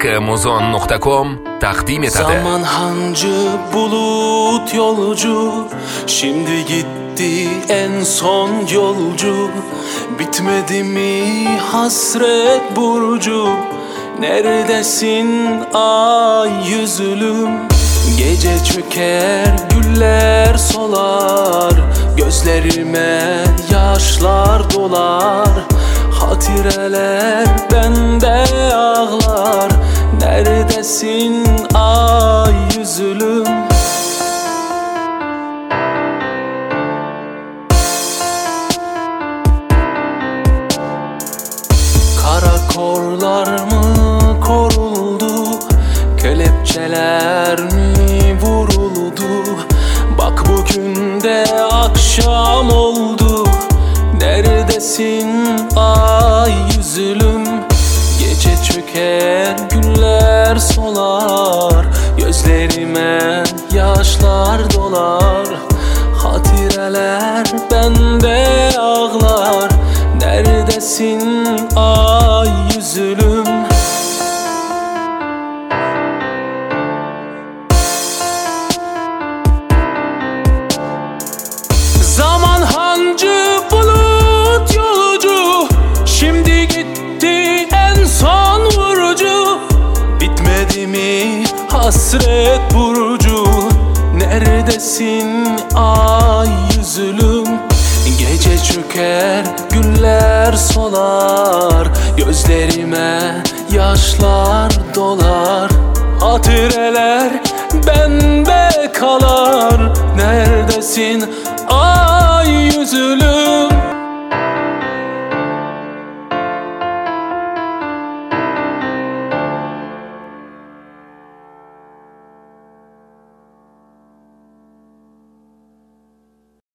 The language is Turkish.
muzon.com takdim etadi. Zaman hancı bulut yolcu, şimdi gitti en son yolcu. Bitmedi mi hasret burcu, neredesin ay yüzlüm? Gece çöker güller solar, gözlerime yaşlar dolar. Hatireler bende ağlar, neredesin ay yüzlüm? Karakollar mı koruldu, kelepçeler mi vuruldu? Bak bugün de akşam oldu, neredesin ay yüzlüm? Gece çöker güller solar, gözlerime yaşlar dolar. Hatireler bende ağlar, neredesin ay yüzlüm? Zaman hancı bulut yolcu, şimdi gitti en son vurucu. Bitmedi mi hasret burcu, neredesin ay yüzlüm? Gece çöker güller solar, gözlerime yaşlar dolar. Hatireler bende kalar, neredesin ay yüzlüm?